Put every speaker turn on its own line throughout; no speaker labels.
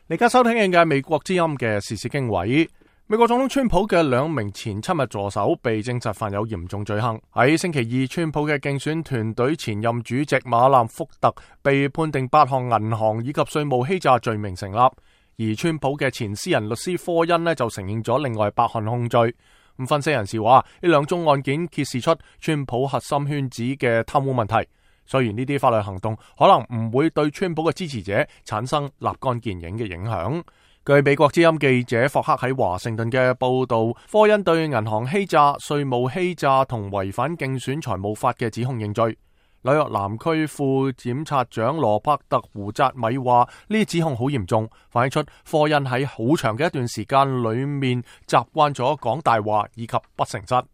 你而家收聽嘅美國之音嘅時事經緯。美國總統川普嘅2名前親密助手被證實犯有嚴重罪行。喺星期二，川普嘅競選團隊前任主席馬納福特被判定8項銀行以及稅務欺詐罪名成立，而川普嘅前私人律師科恩就承認咗另外8項控罪。咁分析人士話，呢2宗案件揭示出川普核心圈子嘅貪污問題。雖然呢啲法律行動可能唔會對川普嘅支持者產生立竿見影嘅影響。據美國之音記者霍克喺華盛頓嘅報道，科恩對銀行欺詐、稅務欺詐同違反競選財務法嘅指控認罪。紐約南區副檢察長羅伯特胡扎米話，呢啲指控好嚴重，反映出科恩喺好長嘅一段時間裏面習慣咗講大話以及不誠實。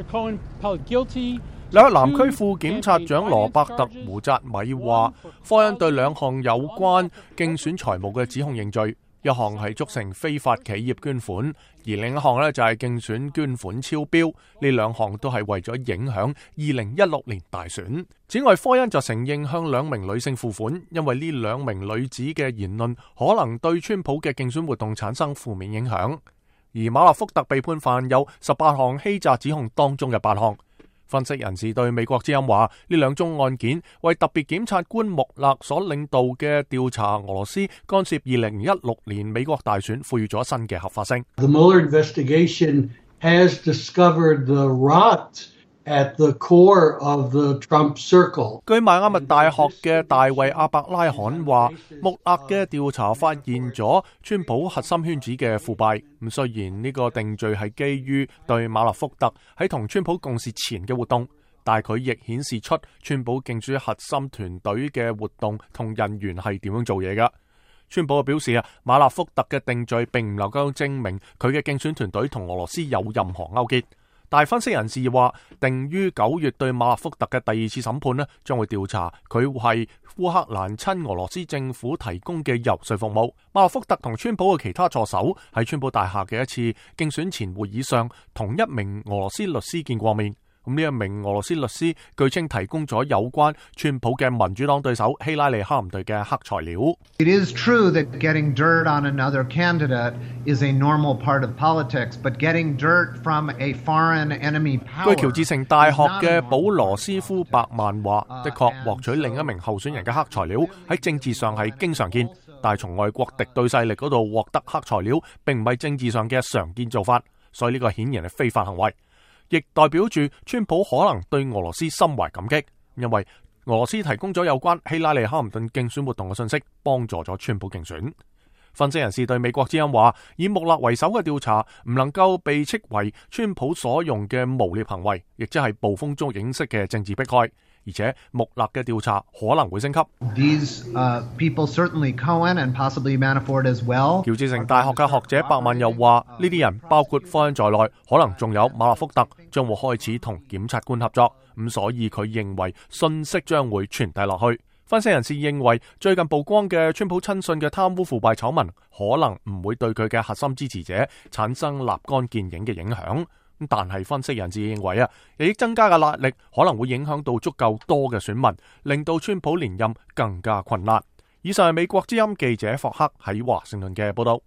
紐約南區副檢察長羅伯特胡扎米話，科恩對2項有關競選財務嘅指控認罪，一項係促成非法企業捐款，而另一項就係競選捐款超標。呢2項都係為咗影響2016年大選。此外，科恩就承認向2名女性付款，因為呢2名女子嘅言論可能對川普嘅競選活動產生負面影響。而馬納福特被判犯有18項欺詐指控當中嘅8項。分析人士對美國之音話，呢2宗案件為特別檢察官穆勒所領導嘅調查俄羅斯干涉2016年美國大選賦予咗新嘅合法性。
The Mueller investigation has discovered the rot at the core of the Trump circle。
據邁阿密大學嘅大衛阿伯拉罕話，穆勒嘅調查發現咗川普核心圈子嘅腐敗。咁雖然呢個定罪係基於對馬納福特喺同川普共事前嘅活動，但係佢亦顯示出川普競選核心團隊嘅活動同人員係點樣做嘢㗎。川普表示馬納福特嘅定罪並唔能夠證明佢嘅競選團隊同俄羅斯有任何勾結。但分析人士話，定於9月對馬納福特嘅第2次審判將會調查佢係烏克蘭親俄羅斯政府提供嘅遊說服務。馬納福特同川普嘅其他助手喺川普大廈嘅一次競選前會議上，同1名俄羅斯律師見過面。咁呢1名俄羅斯律師據稱提供咗有關川普嘅民主黨對手希拉里哈林隊嘅黑材料。
It is true that getting dirt on another candidate is a normal part of politics, but getting dirt from a foreign enemy power。
據喬治城大學嘅保羅斯夫伯曼話，的確獲取另1名候選人嘅黑材料喺政治上係經常見，但係從外國敵對勢力嗰度獲得黑材料並唔係政治上嘅常見做法，所以呢個顯然係非法行為。亦代表住川普可能對俄羅斯心懷感激，因為俄羅斯提供咗有關希拉里哈林頓競選活動嘅信息，幫助咗川普競選。分析人士對美國之音話，以穆勒為首嘅調查唔能夠被斥為川普所用嘅誣衊行為，亦即係捕風捉影式嘅政治迫害。而且穆勒嘅調查可能會升級。
These people certainly Cohen and possibly Manafort as well。
喬治城大學嘅學者伯曼又話，呢啲人包括科恩在內，可能仲有馬納福特，將會開始同檢察官合作。咁所以佢認為信息將會傳遞落去。分析人士認為，最近曝光嘅川普親信嘅貪污腐敗醜聞，可能唔會對佢嘅核心支持者產生立竿見影嘅影響。但係分析人士認為日益增加嘅壓力可能會影響到足夠多嘅選民，令到川普連任更加困難。以上係美國之音記者霍克喺華盛頓嘅報道。